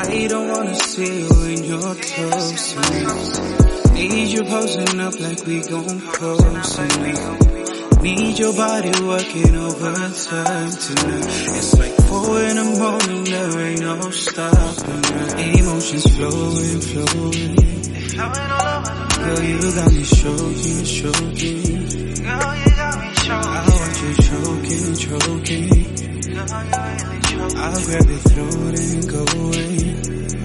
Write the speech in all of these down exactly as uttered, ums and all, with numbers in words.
I don't wanna see you when you're close to me. Need you posing up like we gon' close tonight. Need your body working overtime tonight. It's like four in the morning, there ain't no stopping it. Emotions flowing, flowing. Girl, you got me choking, choking. Girl, you got me choking. I want you choking, choking. I'll grab your throat and go away.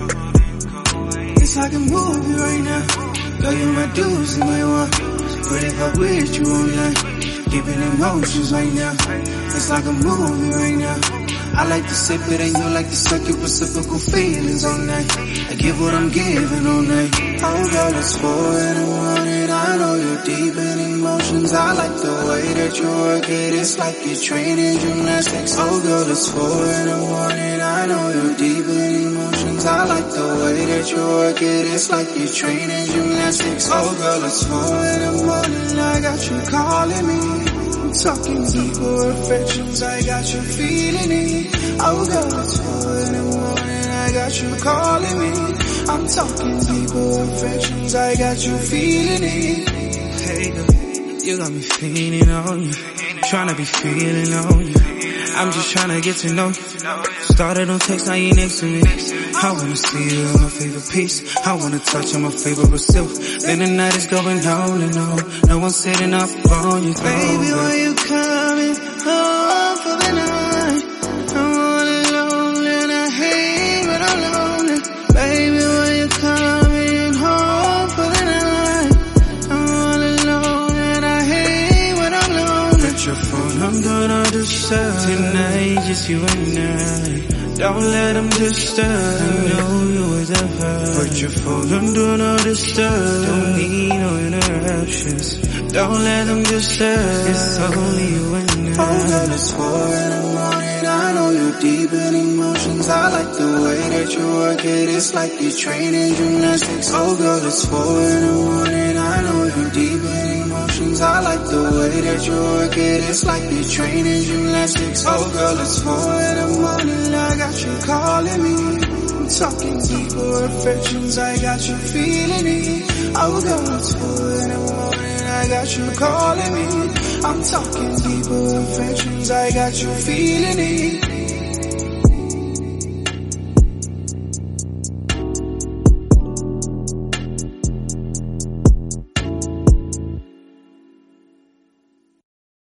It's like a movie right now. Girl, you my dudes in my one. But if I with you all night, deep in emotions right now. It's like a movie right now. I like to sip it and you like to suck it, reciprocal feelings all night. I give what I'm giving all night. Oh girl, it's four in the morning. I know you're deep in emotions. I like the way that you work it. It's like you're training gymnastics. Oh girl, it's four in the morning. I know you're deep in emotions. I like the way that you work it. It's like you're training gymnastics. Oh girl, it's four in the morning. I got you calling me. I'm talking deeper affections. I got you feeling it. Oh girl, it's four in the morning. I got you calling me. I'm talking deeper affections. I got you feeling it. Hey girl, you got me feeling on you. Tryna be feeling on you. I'm just tryna get to know you. Started on text, now you next to me. I wanna see you on my favorite piece. I wanna touch on my favorite silk. Then the night is going on and on. No one's sitting up on you. Baby, when you coming home for the night? I'm all alone and I hate when I'm lonely. Baby, when you coming home for the night? I'm all alone and I hate when I'm lonely. Put your phone, I'm gonna disturb tonight, just you and I. Don't let them disturb. I know you was a hurt. Put your phone on do not disturb. Don't need no interruptions. Don't let them disturb. It's only you and I. Oh girl, it's four in the morning. I know you're deep in emotions. I like the way that you work it. It's like you're training gymnastics. Oh girl, it's four in the morning. I know you're deep in emotions. I like the way that you work it. It's like you're training gymnastics. Oh girl, it's four in the morning. I got you calling me. I'm talking deeper affections. I got you feeling it. Oh girl, it's four in the morning. I got you calling me. I'm talking deeper affections. I got you feeling it.